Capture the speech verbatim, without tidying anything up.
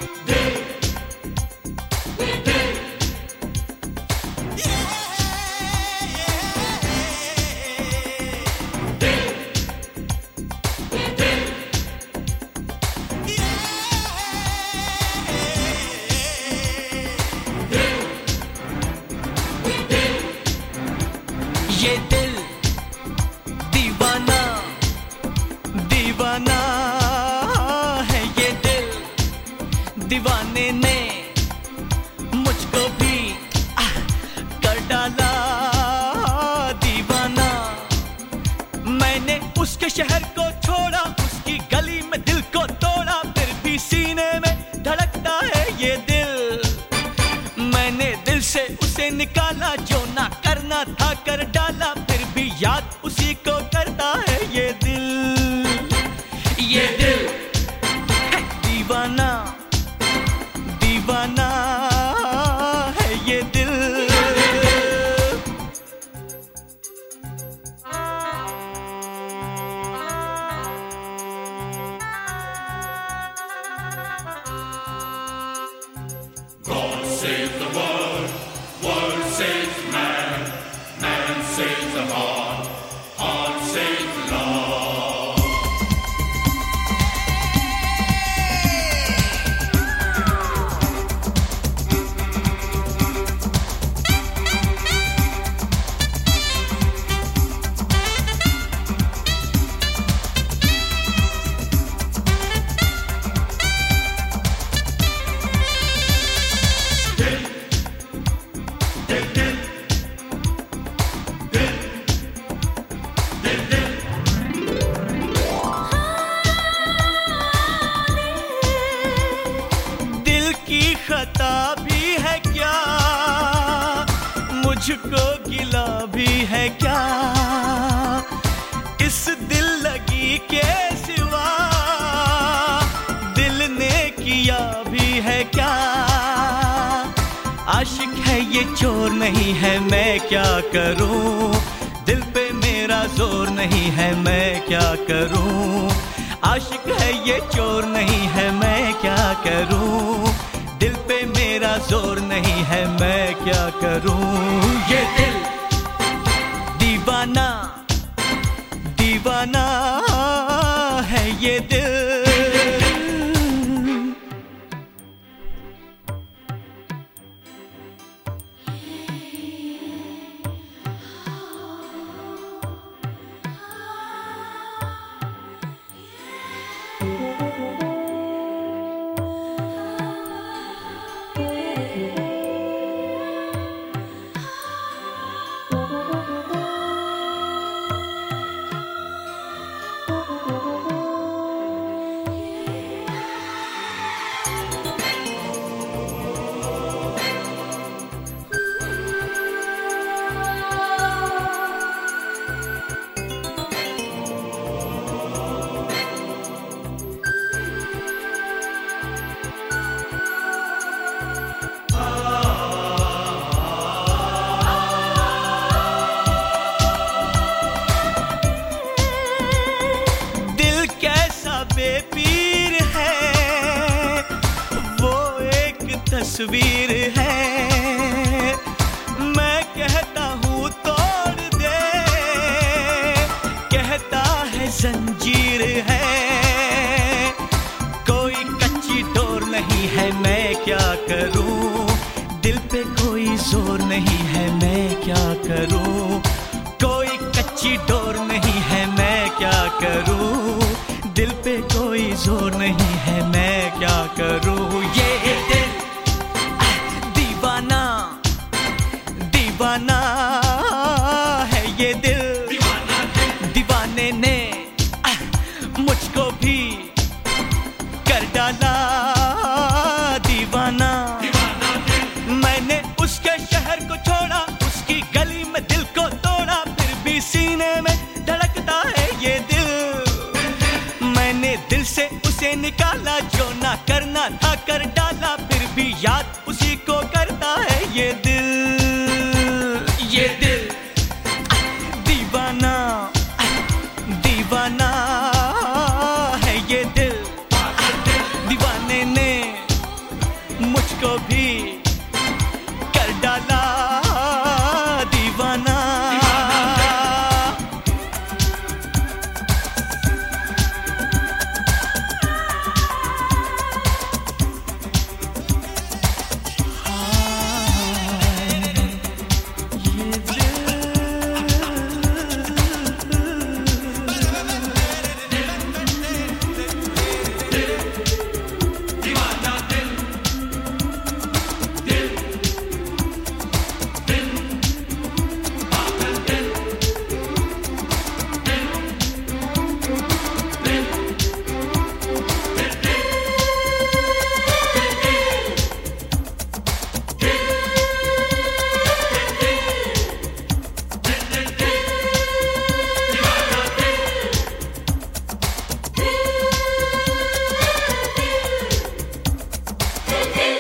ये दिल दीवाना दीवाना है, ये दिल दीवाने ने मुझको भी आ, कर डाला दीवाना। मैंने उसके शहर को छोड़ा, उसकी गली में दिल को तोड़ा, फिर भी सीने में धड़कता है ये दिल। मैंने दिल से उसे निकाला, जो ना करना था कर डाला, फिर भी याद उसी को करता है ये दिल। ये दिल है दीवाना दीवाना है ये दिल। God save the world, world saves man, man saves the heart, heart saves love. दिल की खता भी है क्या, मुझको गिला भी है क्या, इस दिल लगी के सिवा दिल ने किया भी है क्या। आशिक है ये चोर नहीं है, मैं क्या करूं, दिल पे मेरा जोर नहीं है, मैं क्या करूं। आशिक है ये चोर नहीं है, मैं क्या करूं, दिल पे मेरा जोर नहीं है, मैं क्या करूं। ये दिल दीवाना दीवाना है ये दिल। बेपीर है वो एक तस्वीर है, मैं कहता हूँ तोड़ दे, कहता है जंजीर है। कोई कच्ची डोर नहीं है, मैं क्या करूँ, दिल पे कोई जोर नहीं है, मैं क्या करूँ। कोई कच्ची डोर नहीं है, मैं क्या करूँ, दिल पे कोई जोर नहीं है, मैं क्या करूं। ये दिल दीवाना दीवाना है, ये दिल दीवाने ने मुझको भी कर डाला दीवाना। मैंने उसके शहर को छोड़ा, उसकी गली में दिल को तोड़ा, फिर भी सीने में धड़कता है ये दिल। मैंने दिल से उसे निकाला, जो ना करना था कर डाला, फिर भी याद उसी को करता है ये दिल। ये दिल दीवाना दीवाना है, ये दिल दीवाने ने को भी कर डाला दीवाना। Hey!